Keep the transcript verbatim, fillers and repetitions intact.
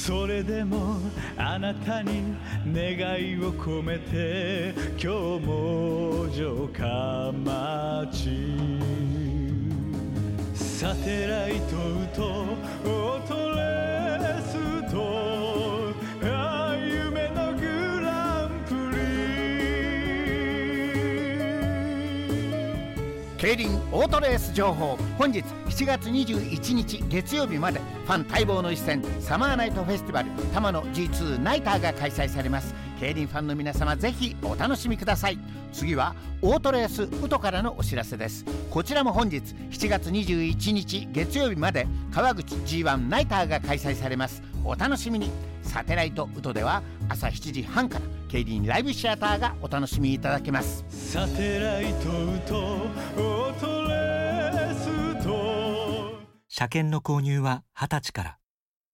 それでもあなたに願いを込めて今日も城下町サテライトとオートレスとあ夢のグランプリ競輪オートレース情報。本日しちがつにじゅういちにち月曜日までファン待望の一戦サマーナイトフェスティバル多摩の ジーツー ナイターが開催されます。競輪ファンの皆様ぜひお楽しみください。次はオートレースウトからのお知らせです。こちらも本日しちがつにじゅういちにち月曜日まで川口 ジーワン ナイターが開催されます。お楽しみに。サテライトウトでは朝しちじはんから競輪ライブシアターがお楽しみいただけます。 サテライトとオートレースと車検の購入ははたちから。